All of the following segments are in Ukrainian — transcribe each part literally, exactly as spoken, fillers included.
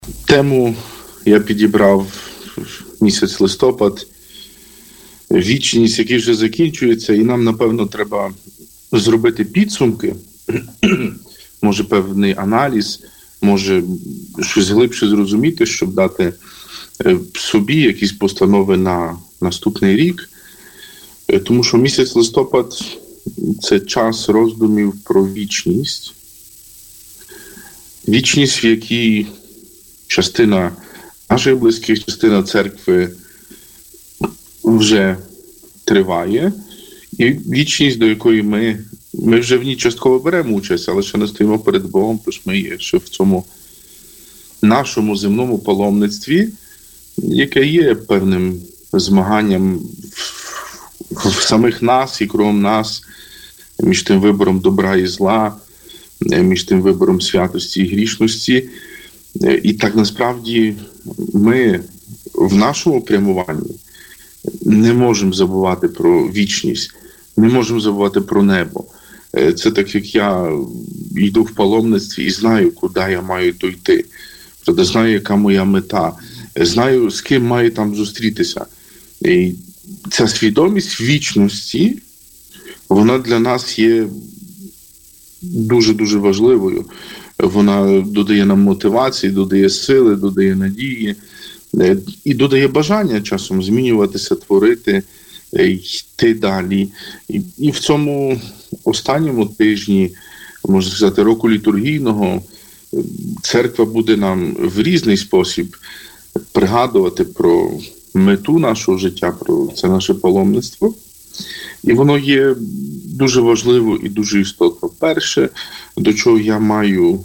Тему я підібрав місяць листопад, вічність, який вже закінчується, і нам, напевно, треба зробити підсумки, може певний аналіз, може щось глибше зрозуміти, щоб дати собі якісь постанови на наступний рік. Тому що місяць листопад – це час роздумів про вічність. Вічність, в якій частина наших близьких, частина церкви вже триває, і вічність, до якої ми, ми вже в ній частково беремо участь, але ще не стоїмо перед Богом, тож ми є ще в цьому нашому земному паломництві, яке є певним змаганням в, в самих нас і кругом нас, між тим вибором добра і зла, між тим вибором святості і грішності. І так, насправді, ми в нашому прямуванні не можемо забувати про вічність, не можемо забувати про небо. Це так, як я йду в паломництві і знаю, куди я маю дойти. Правда, знаю, яка моя мета, знаю, з ким маю там зустрітися. І ця свідомість вічності, вона для нас є дуже-дуже важливою. Вона додає нам мотивації, додає сили, додає надії і додає бажання часом змінюватися, творити, йти далі. І в цьому останньому тижні, можна сказати, року літургійного, церква буде нам в різний спосіб пригадувати про мету нашого життя, про це наше паломництво. І воно є дуже важливо і дуже істотно. Перше, до чого я маю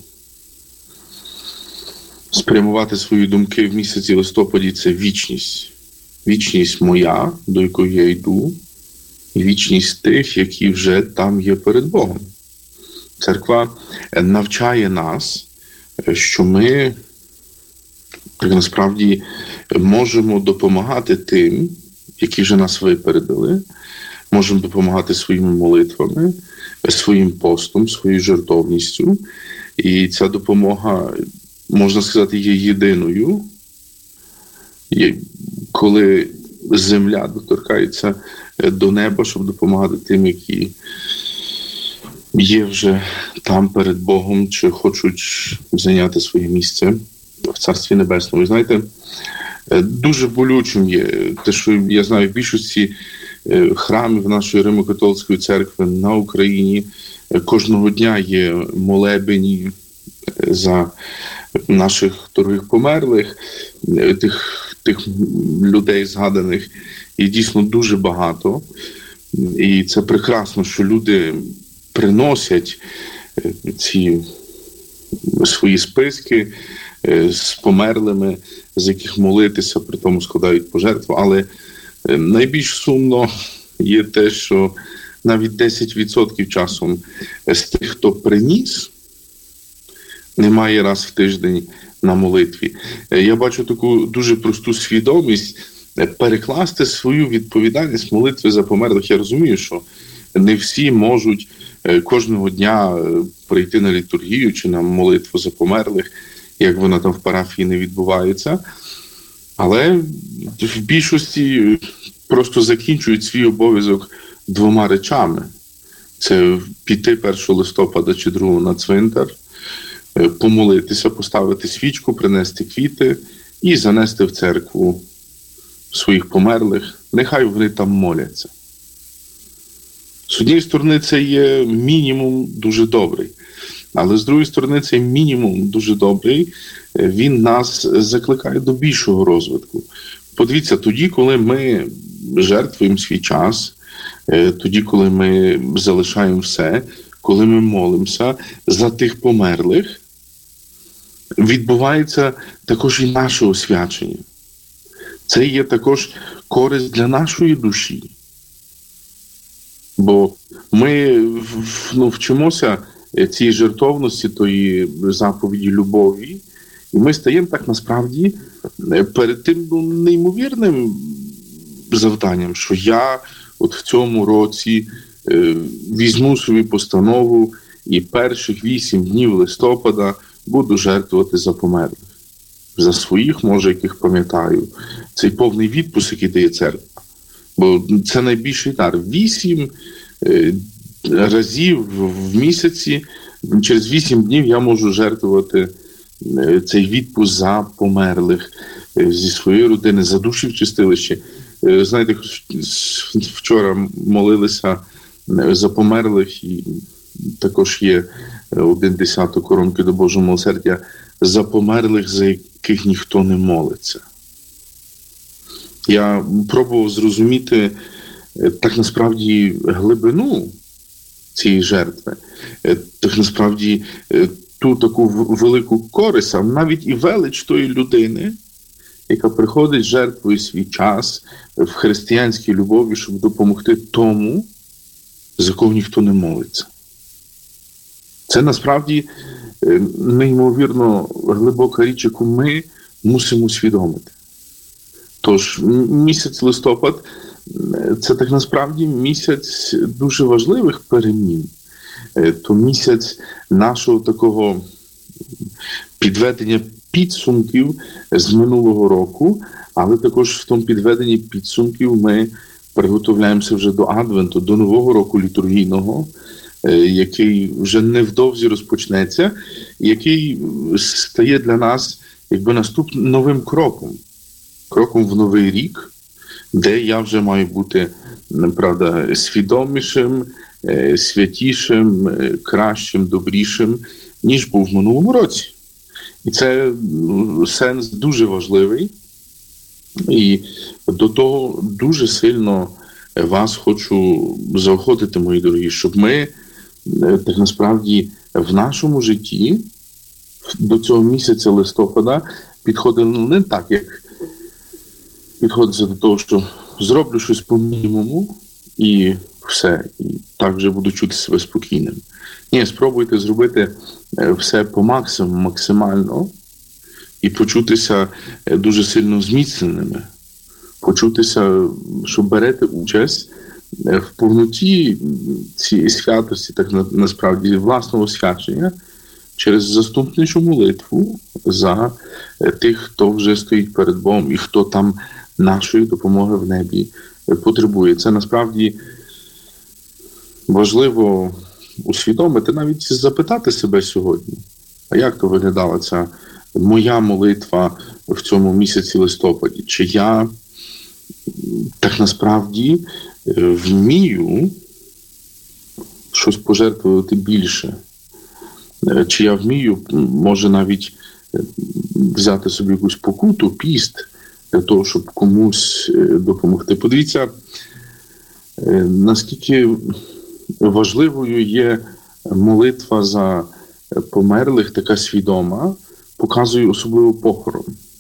спрямувати свої думки в місяці листопаді, це вічність. Вічність моя, до якої я йду, і вічність тих, які вже там є перед Богом. Церква навчає нас, що ми так насправді можемо допомагати тим, які вже нас випередили, можемо допомагати своїми молитвами, своїм постом, своєю жертовністю. І ця допомога, можна сказати, є єдиною, коли земля доторкається до неба, щоб допомагати тим, які є вже там перед Богом, чи хочуть зайняти своє місце в Царстві Небесному. І знаєте, дуже болючим є те, що я знаю в більшості храмів нашої Римо-католицької церкви на Україні кожного дня є молебені за наших дорогих померлих, тих, тих людей згаданих, і дійсно дуже багато. І це прекрасно, що люди приносять ці свої списки з померлими, з яких молитися, при тому складають пожертву. Але найбільш сумно є те, що навіть десять відсотків часом з тих, хто приніс, немає раз в тиждень на молитві. Я бачу таку дуже просту свідомість перекласти свою відповідальність молитви за померлих. Я розумію, що не всі можуть кожного дня прийти на літургію чи на молитву за померлих, як вона там в парафії не відбувається. Але в більшості просто закінчують свій обов'язок двома речами. Це піти першого листопада чи другого на цвинтар, помолитися, поставити свічку, принести квіти і занести в церкву своїх померлих. Нехай вони там моляться. З однієї сторони, це є мінімум дуже добрий. Але з другої сторони, цей мінімум дуже добрий, він нас закликає до більшого розвитку. Подивіться, тоді, коли ми жертвуємо свій час, тоді, коли ми залишаємо все, коли ми молимося за тих померлих, відбувається також і наше освячення. Це є також користь для нашої душі. Бо ми ну, вчимося цій жертовності, тої заповіді любові, і ми стаємо так насправді перед тим ну, неймовірним завданням, що я от в цьому році е, візьму собі постанову і перших вісім днів листопада буду жертвувати за померлих. за своїх, може, яких пам'ятаю, цей повний відпуск, який дає церква. Бо це найбільший дар. Вісім е, разів в місяці, через вісім днів я можу жертвувати е, цей відпуск за померлих е, зі своєї родини, за душі в чистилищі. Е, знаєте, вчора молилися за померлих, і також є один десяток коронки до Божого милосердя за померлих, за яких ніхто не молиться. Я пробував зрозуміти так насправді глибину цієї жертви, так насправді ту таку велику користь, а навіть і велич тої людини, яка приходить, жертвує свій час в християнській любові, щоб допомогти тому, за кого ніхто не молиться. Це насправді неймовірно глибока річ, яку ми мусимо усвідомити. Тож місяць листопад – це так насправді місяць дуже важливих перемін. То місяць нашого такого підведення підсумків з минулого року, але також в тому підведенні підсумків ми приготовляємося вже до Адвенту, до Нового року літургійного, який вже невдовзі розпочнеться, який стає для нас якби наступним новим кроком. Кроком в новий рік, де я вже маю бути, правда, свідомішим, святішим, кращим, добрішим, ніж був в минулому році. І це сенс дуже важливий. І до того дуже сильно вас хочу заохотити, мої дорогі, щоб ми так насправді в нашому житті до цього місяця листопада підходили не так, як підходиться до того, що зроблю щось по мінімуму і все, і так вже буду чути себе спокійним. Ні, спробуйте зробити все по максимуму, максимально, і почутися дуже сильно зміцненими. Почутися, що берете участь в повноті цієї святості, так насправді власного освячення, через заступничу молитву за тих, хто вже стоїть перед Богом і хто там нашої допомоги в небі потребує. Це насправді важливо усвідомити, навіть запитати себе сьогодні, а як то виглядала ця моя молитва в цьому місяці листопаді? Чи я так насправді вмію щось пожертвувати більше? Чи я вмію, може, навіть взяти собі якусь покуту, піст, для того, щоб комусь допомогти? Подивіться, наскільки важливою є молитва за померлих, така свідома, показує особливо похорон.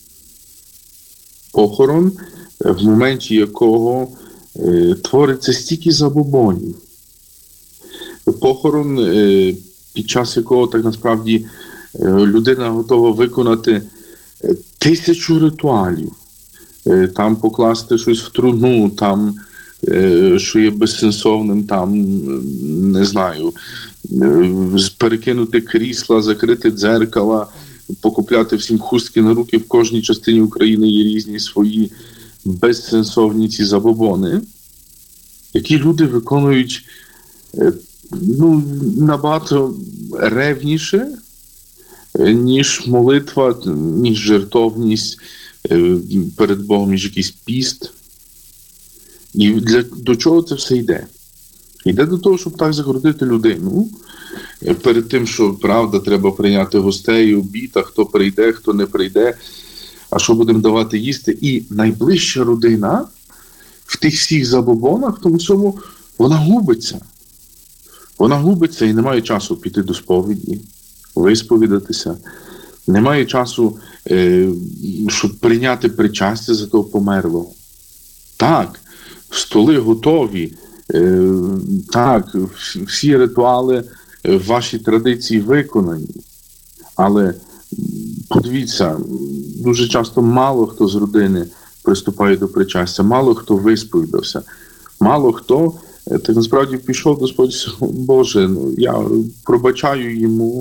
Похорон, в моменті якого е, твориться стільки забобонів. Похорон, е, під час якого так насправді е, людина готова виконати тисячу ритуалів. Е, там покласти щось в труну, там, е, що є безсенсовним, там, не знаю, е, перекинути крісла, закрити дзеркала, покупляти всім хустки на руки. В кожній частині України є різні свої безсенсовні ці забобони, які люди виконують ну, набагато ревніше, ніж молитва, ніж жертовність перед Богом, ніж якийсь піст. І для, до чого це все йде? Йде до того, щоб так загородити людину. Перед тим, що, правда, треба прийняти гостей, обід, а хто прийде, хто не прийде, а що будемо давати їсти. І найближча родина в тих всіх забобонах, в тому всьому, вона губиться. Вона губиться і не має часу піти до сповіді, висповідатися. Немає часу, е, щоб прийняти причастя за того померлого. Так, столи готові, е, так, всі ритуали в вашій традиції виконані. Але подивіться, дуже часто мало хто з родини приступає до причастя, мало хто висповідався, мало хто, так насправді пішов до Господь, Боже, ну, я пробачаю йому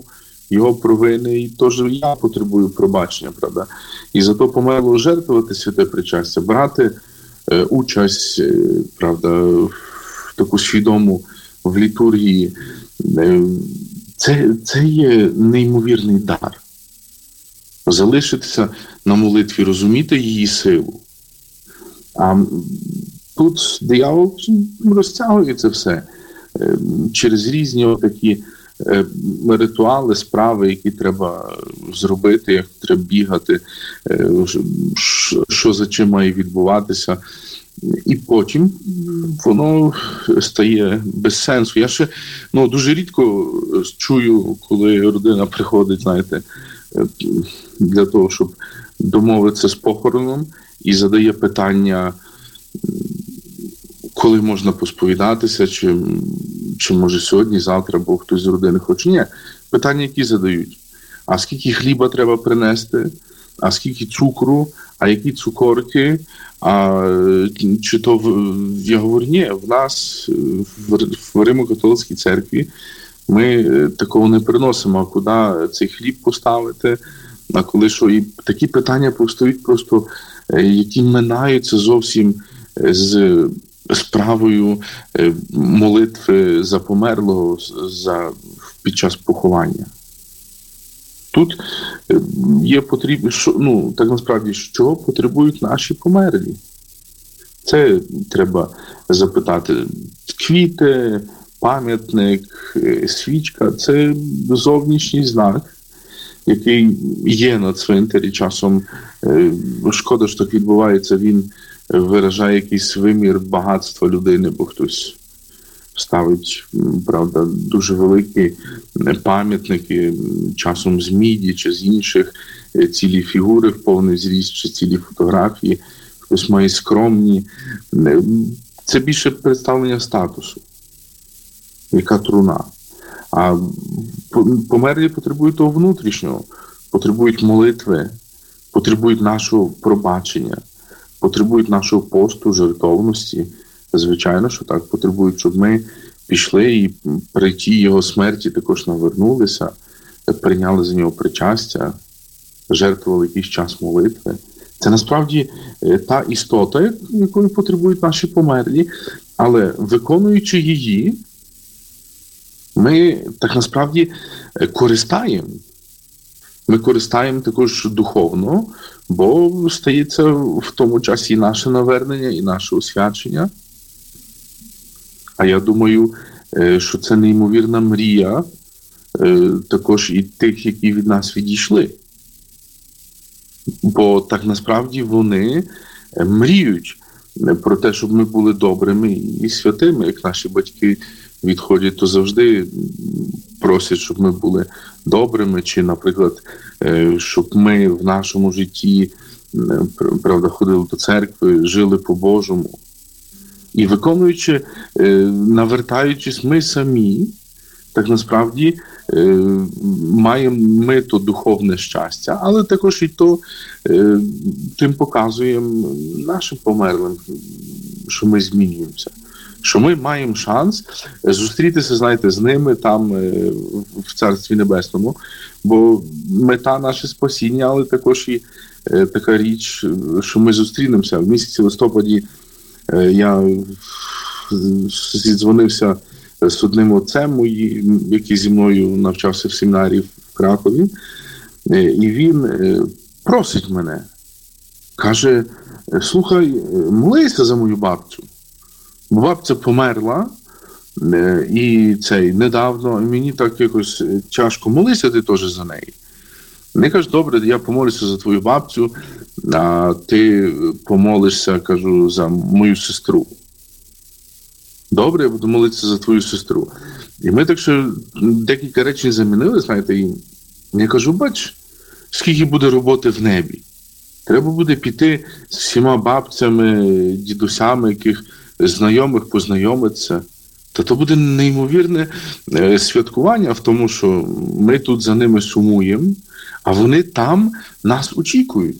його провини, і теж я потребую пробачення, правда. І за то померло жертвувати святе причастя, брати е, участь, е, правда, в таку свідому в літургії. Е, це, це є неймовірний дар. Залишитися на молитві, розуміти її силу. А тут диявол розтягує це все е, через різні такі ритуали, справи, які треба зробити, як треба бігати, що за чим має відбуватися. І потім воно стає без сенсу. Я ще ну, дуже рідко чую, коли родина приходить, знаєте, для того, щоб домовитися з похороном і задає питання, коли можна посповідатися, чи, чи може сьогодні, завтра, бо хтось з родини хоче. Ні, питання, які задають. А скільки хліба треба принести? А скільки цукру? А які цукорки? А чи то, я говорю, ні, в нас, в Римо-католицькій церкві, ми такого не приносимо. А куди цей хліб поставити? А коли що? І такі питання повстають просто, які минаються зовсім з справою молитви за померлого за, під час поховання. Тут є потрібно, що, ну, так насправді, що потребують наші померлі. Це треба запитати. Квіти, пам'ятник, свічка – це зовнішній знак, який є на цвинтарі часом. Шкода, що так відбувається, він виражає якийсь вимір багатства людини, бо хтось ставить, правда, дуже великі пам'ятники, часом з міді чи з інших, цілі фігури в повний зріст, чи цілі фотографії, хтось має скромні. Це більше представлення статусу, яка труна. А померлі потребують того внутрішнього, потребують молитви, потребують нашого пробачення, потребують нашого посту, жертовності. Звичайно, що так, потребують, щоб ми пішли і при тій його смерті також навернулися, прийняли за нього причастя, жертвували якийсь час молитви. Це насправді та істота, якої потребують наші померлі, але виконуючи її, ми так насправді користаємо. Ми користаємо також духовно, бо стається в тому часі і наше навернення, і наше освячення. А я думаю, що це неймовірна мрія також і тих, які від нас відійшли. Бо так насправді вони мріють про те, щоб ми були добрими і святими, як наші батьки відходять, то завжди просять, щоб ми були добрими, чи, наприклад, щоб ми в нашому житті, правда, ходили до церкви, жили по-божому. І виконуючи, навертаючись, ми самі, так насправді, маємо ми то духовне щастя, але також і то тим показуємо нашим померлим, що ми змінюємося. Що ми маємо шанс зустрітися, знаєте, з ними там в Царстві Небесному, бо мета наше спасіння, але також і така річ, що ми зустрінемося. В місяці листопаді я зідзвонився з одним отцем, який зі мною навчався в семінарі в Кракові, і він просить мене, каже, слухай, молися за мою бабцю. Бо бабця померла, і цей недавно, і мені так якось тяжко, молися ти теж за неї. Вони кажуть, добре, я помолюся за твою бабцю, а ти помолишся, кажу, за мою сестру. Добре, я буду молитися за твою сестру. І ми так що декілька речень замінили, знаєте, і я кажу, бач, скільки буде роботи в небі. Треба буде піти з всіма бабцями, дідусями, яких знайомих познайомитися. Та то буде неймовірне святкування в тому, що ми тут за ними сумуємо, а вони там нас очікують.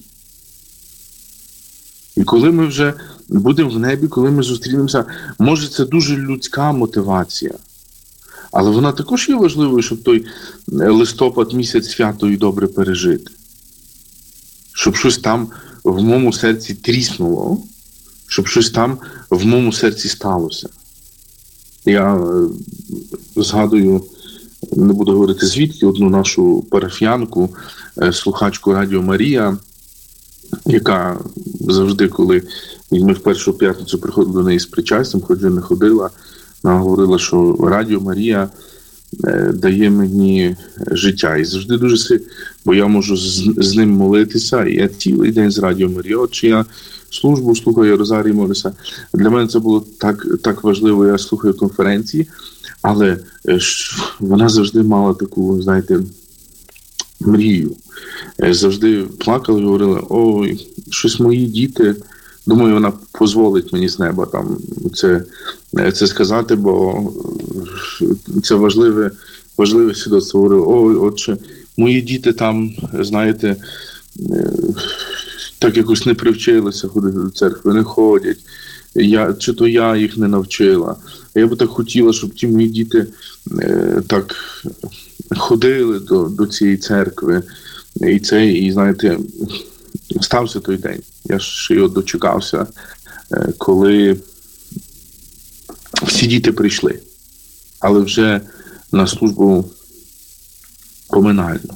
І коли ми вже будемо в небі, коли ми зустрінемося, може це дуже людська мотивація. Але вона також є важливою, щоб той листопад місяць свято і добре пережити. Щоб щось там в моєму серці тріснуло, щоб щось там в моєму серці сталося. Я е, згадую, не буду говорити звідки, одну нашу парафіянку, е, слухачку Радіо Марія, яка завжди, коли ми в першу п'ятницю приходили до неї з причастям, хоч вже не ходила, вона говорила, що Радіо Марія е, дає мені життя. І завжди дуже сильно, бо я можу з, з ним молитися, і я цілий день з Радіо Марія. От чи я службу слухаю, Розарій молюся. Для мене це було так, так важливо, я слухаю конференції, але е, вона завжди мала таку, знаєте, мрію. Е, завжди плакала і говорила: ой, щось мої діти, думаю, вона дозволить мені з неба там це, це сказати, бо це важливе, важливе свідоцтво. Говорила: ой, отче, мої діти там, знаєте, так якось не привчилися ходити до церкви, не ходять. Я, чи то я їх не навчила. Я би так хотіла, щоб ті мої діти е, так ходили до, до цієї церкви. І це, і знаєте, стався той день. Я ще його дочекався, е, коли всі діти прийшли. Але вже на службу поминальну.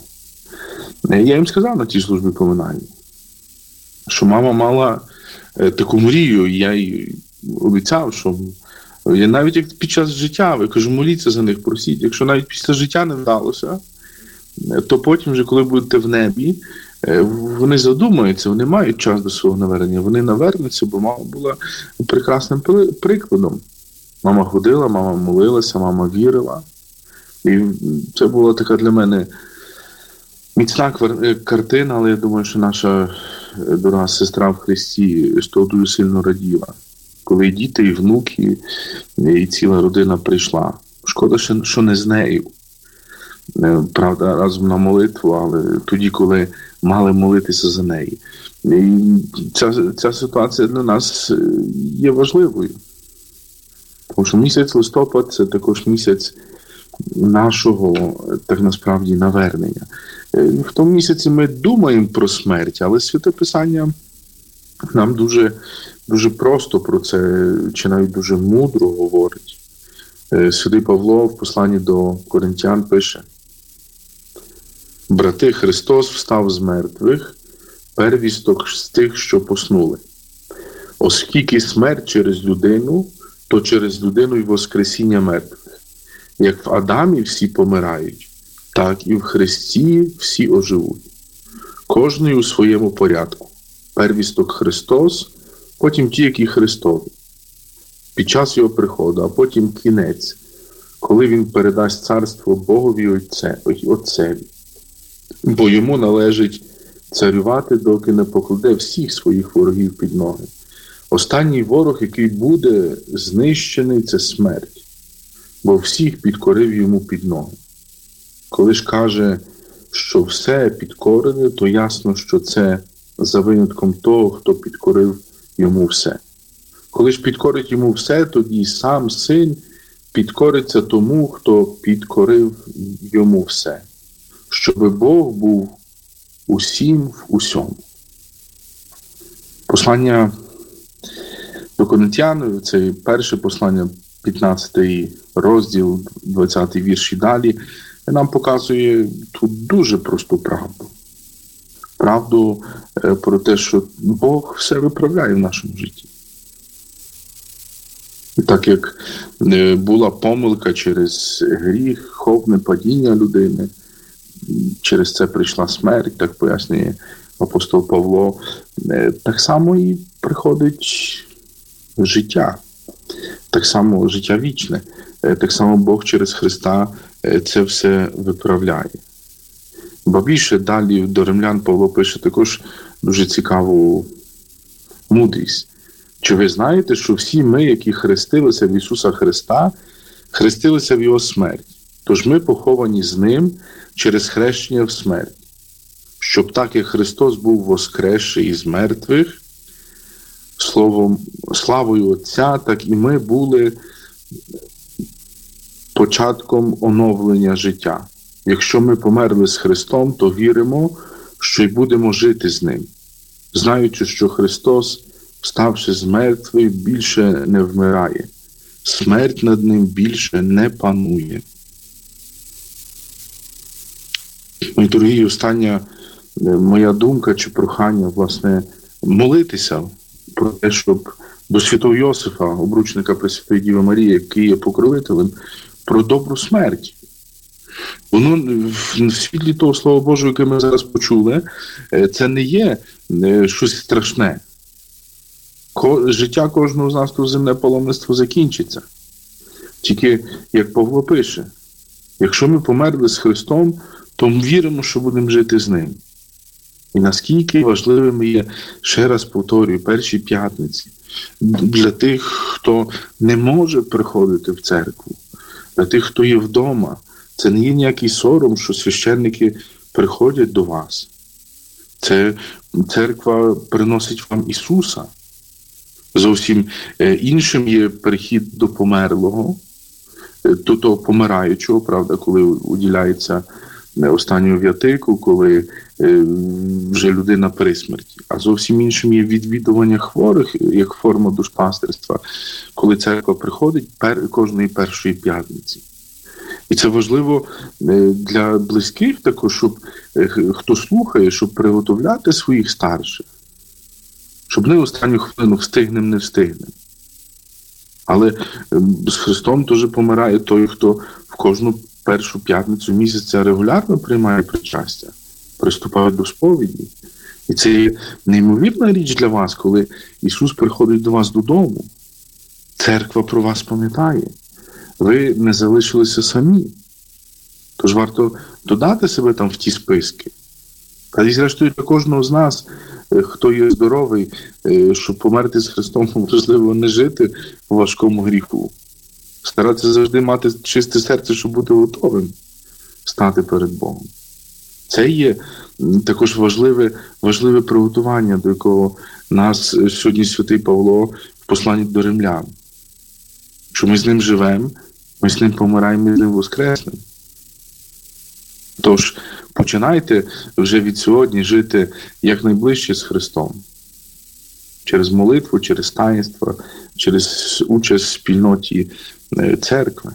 Я їм сказав на тій службі поминальній, що мама мала е, таку мрію, і я їй обіцяв, що я навіть як під час життя, я кажу, моліться за них, просіть. Якщо навіть після життя не вдалося, то потім вже, коли будете в небі, е, вони задумаються, вони мають час до свого навернення, вони навернуться, бо мама була прекрасним прикладом. Мама ходила, мама молилася, мама вірила. І це була така для мене міцна картина, але я думаю, що наша дорога сестра в Христі з того дуже сильно раділа. Коли і діти, і внуки, і ціла родина прийшла. Шкода, що не з нею. Правда, разом на молитву, але тоді, коли мали молитися за неї. І ця, ця ситуація для нас є важливою. Тому що місяць листопад – це також місяць нашого, так насправді, навернення. В тому місяці ми думаємо про смерть, але Святе Писання нам дуже, дуже просто про це, чи навіть дуже мудро говорить. Святий Павло в посланні до Коринтян пише: «Брати, Христос встав з мертвих, первісток з тих, що поснули. Оскільки смерть через людину, то через людину й воскресіння мертвих. Як в Адамі всі помирають, так і в Христі всі оживуть. Кожний у своєму порядку. Первісток Христос, потім ті, які Христові. Під час його приходу, а потім кінець, коли він передасть царство Богові Отцеві. Бо йому належить царювати, доки не покладе всіх своїх ворогів під ноги. Останній ворог, який буде знищений, це смерть, бо всіх підкорив йому під ноги. Коли ж каже, що все підкорене, то ясно, що це за винятком того, хто підкорив йому все. Коли ж підкорить йому все, тоді сам Син підкориться тому, хто підкорив йому все, щоби Бог був усім в усьому». Послання до Коринтян, це перше послання, п'ятнадцятий розділ, двадцятий вірш і далі, нам показує тут дуже просту правду. Правду про те, що Бог все виправляє в нашому житті. І так як була помилка через гріх, ховне падіння людини, через це прийшла смерть, так пояснює апостол Павло, так само і приходить життя. Так само життя вічне. Так само Бог через Христа це все виправляє. Бо більше далі до римлян Павло пише також дуже цікаву мудрість. Чи ви знаєте, що всі ми, які хрестилися в Ісуса Христа, хрестилися в Його смерть? Тож ми поховані з Ним через хрещення в смерть. Щоб так, як Христос був воскресший із мертвих, словом, славою Отця, так і ми були початком оновлення життя. Якщо ми померли з Христом, то віримо, що й будемо жити з Ним, знаючи, що Христос, вставши з мертвих, більше не вмирає. Смерть над Ним більше не панує. Мої дорогі, остання моя думка чи прохання, власне, молитися про те, щоб до святого Йосифа, обручника Пресвятої Діви Марії, який є покровителем, про добру смерть. Воно в світлі того Слова Божого, яке ми зараз почули, це не є щось страшне. Життя кожного з нас, то земне паломництво закінчиться. Тільки, як Павло пише, якщо ми померли з Христом, то ми віримо, що будемо жити з Ним. І наскільки важливими є, ще раз повторюю, перші п'ятниці для тих, хто не може приходити в церкву, для тих, хто є вдома. Це не є ніякий сором, що священники приходять до вас. Це церква приносить вам Ісуса. Зовсім іншим є перехід до померлого, до того помираючого, правда, коли уділяється останню в'ятику, коли вже людина при смерті. А зовсім іншим є відвідування хворих, як форма душпастерства, коли церква приходить кожної першої п'ятниці. І це важливо для близьких також, щоб хто слухає, щоб приготовляти своїх старших. Щоб не останню хвилину встигнемо, не встигнемо. Але з Христом теж помирає той, хто в кожну першу п'ятницю місяця регулярно приймає причастя, приступає до сповіді. І це є неймовірна річ для вас, коли Ісус приходить до вас додому. Церква про вас пам'ятає. Ви не залишилися самі. Тож варто додати себе там в ті списки. Та і зрештою для кожного з нас, хто є здоровий, щоб померти з Христом, важливо не жити в важкому гріху. Старатися завжди мати чисте серце, щоб бути готовим стати перед Богом. Це є також важливе, важливе приготування, до якого нас сьогодні святий Павло в посланні до римлян. Що ми з ним живемо, ми з ним помираємо, ми з ним воскреснемо. Тож, починайте вже від сьогодні жити якнайближче з Христом. Через молитву, через таїнство, через участь в спільноті церкви.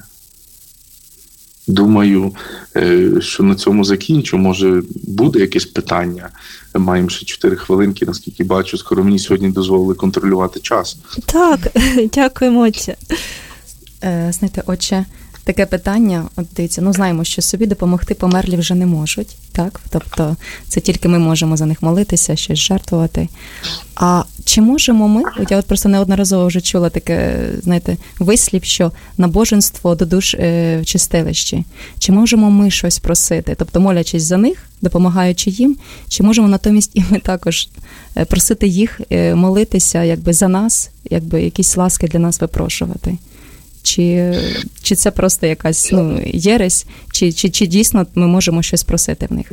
Думаю, що на цьому закінчу. Може, буде якесь питання. Маємо ще чотири хвилинки, наскільки бачу. Скоро мені сьогодні дозволили контролювати час. Так, дякуємо, отче. Знаєте, отче, таке питання, от дивіться, ну знаємо, що собі допомогти померлі вже не можуть, так? Тобто це тільки ми можемо за них молитися, щось жертвувати. А чи можемо ми, от я от просто неодноразово вже чула таке, знаєте, вислів, що набоженство до душ е, в чистилищі. Чи можемо ми щось просити? Тобто молячись за них, допомагаючи їм, чи можемо натомість і ми також просити їх молитися якби за нас, якби якісь ласки для нас випрошувати? Чи, чи це просто якась ну, єресь, чи, чи, чи дійсно ми можемо щось просити в них?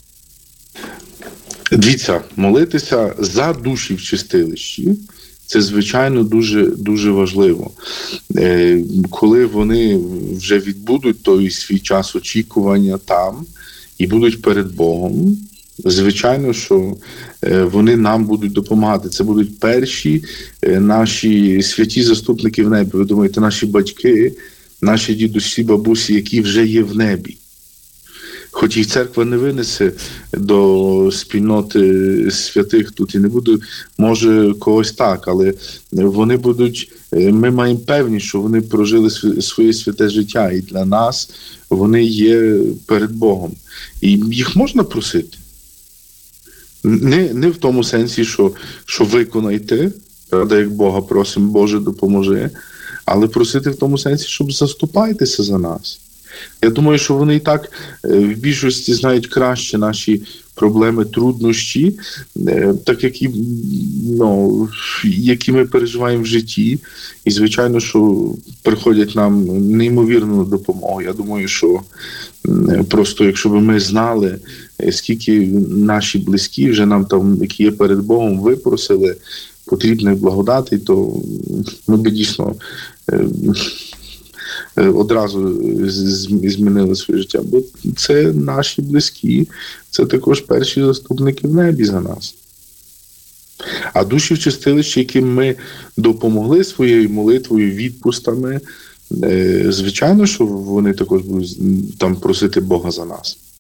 Дивіться, молитися за душі в чистилищі – це, звичайно, дуже, дуже важливо. Е, коли вони вже відбудуть той свій час очікування там і будуть перед Богом, звичайно, що вони нам будуть допомагати. Це будуть перші наші святі заступники в небі. Ви думаєте, наші батьки, наші дідусі, бабусі, які вже є в небі. Хоч їх церква не винесе до спільноти святих тут і не буде, може, когось так, але вони будуть, ми маємо певні, що вони прожили своє святе життя, і для нас вони є перед Богом. І їх можна просити. Не, не в тому сенсі, що, що виконайте, правда, як Бога просимо, Боже, допоможи, але просити в тому сенсі, щоб заступайтеся за нас. Я думаю, що вони і так в більшості знають краще наші проблеми, труднощі, так як і, ну, які ми переживаємо в житті. І, звичайно, що приходять нам неймовірну допомогу. Я думаю, що просто, якщо б ми знали, скільки наші близькі вже нам там, які є перед Богом, випросили потрібних благодатей, то ми б дійсно одразу змінили своє життя, бо це наші близькі, це також перші заступники в небі за нас. А душі в чистилищі, яким ми допомогли своєю молитвою, відпустами, звичайно, що вони також будуть там просити Бога за нас.